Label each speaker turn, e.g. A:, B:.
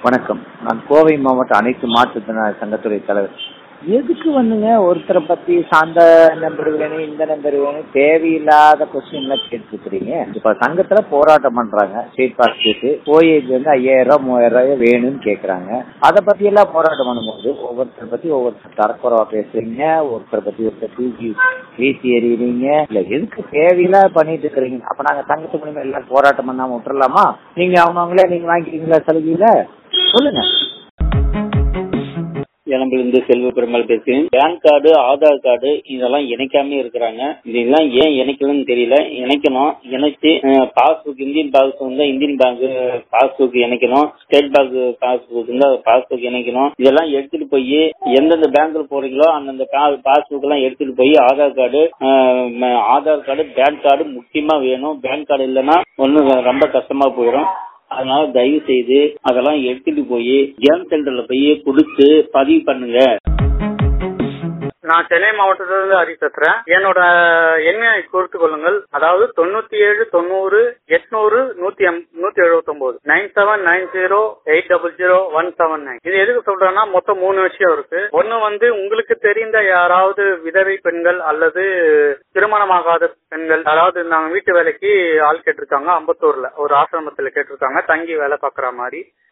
A: வணக்கம். நான் கோவை மாவட்ட அனைத்து மாற்றுத்திறனாளி சங்கத்துறை தலைவர். எதுக்கு ஒருத்தரை பத்தி சார்ந்த நம்பர் வேணும், இந்த நம்பர் வேணும், தேவையில்லாத கொஸ்டின் எல்லாம் கேட்டுருக்கீங்க. இப்ப சங்கத்துல போராட்டம் பண்றாங்க. ஸ்டேட் பாஸ் கேட்டு ஓஏஜ் 5000 3000 வேணும்னு கேக்குறாங்க. அதை பத்தி எல்லாம் போராட்டம் பண்ணும்போது ஒவ்வொருத்தரை பத்தி ஒவ்வொருத்தர் தரக்குறவா பேசுறீங்க, ஒருத்தரை பத்தி ஒருத்தர் தூக்கி வீசி எறியறீங்க. இல்ல எதுக்கு தேவையில்லாத பண்ணிட்டு இருக்கிறீங்க? அப்ப நாங்க சங்கத்து மூலியமா எல்லாம் போராட்டம் பண்ணாம விட்டுறலாமா? நீங்க அவங்களே நீங்க வாங்கிக்கிறீங்களா சலுகையில? சொல்லுங்க.
B: இருந்து செல்வ பெருமாள் பேசுகிறேன். பேன் கார்டு, ஆதார் கார்டு இதெல்லாம் இணைக்காம இருக்கிறாங்க. இதெல்லாம் ஏன் இணைக்கணும்னு தெரியல. இணைக்கணும். இணைச்சு பாஸ்புக், இந்தியன் பாஸ்புக் இருந்தா இந்தியன் பேங்க் பாஸ்புக் இணைக்கணும். ஸ்டேட் பேங்க் பாஸ்புக் இருந்தா பாஸ்புக் இணைக்கணும். இதெல்லாம் எடுத்துட்டு போய் எந்தெந்த பேங்க்ல போறீங்களோ அந்தந்த பாஸ்புக் எல்லாம் எடுத்துட்டு போய் ஆதார் கார்டு, பேன் கார்டு முக்கியமா வேணும். பேன் கார்டு இல்லைன்னா ஒன்னும் ரொம்ப கஷ்டமா போயிடும். அதனால தயவு செய்து அதெல்லாம் எடுத்துட்டு போய் ஜேம் சென்டர்ல போய் கொடுத்து பதிவு பண்ணுங்க.
C: நான் சென்னை மாவட்டத்திலிருந்து ஹரி பேசுறேன். என்னோட எண்ணை குறித்துக் கொள்ளுங்கள். அதாவது 97 90 800 179 9790 800 179. இது எதுக்கு சொல்றேன்னா மொத்தம் 3 விஷயம் இருக்கு. ஒன்னு உங்களுக்கு தெரிந்த யாராவது விதவை பெண்கள் அல்லது திருமணமாகாத பெண்கள், அதாவது நாங்க வீட்டு வேலைக்கு ஆள் கேட்டிருக்காங்க. அம்பத்தூர்ல ஒரு ஆசிரமத்துல கேட்டிருக்காங்க, தங்கி வேலை பாக்குற மாதிரி.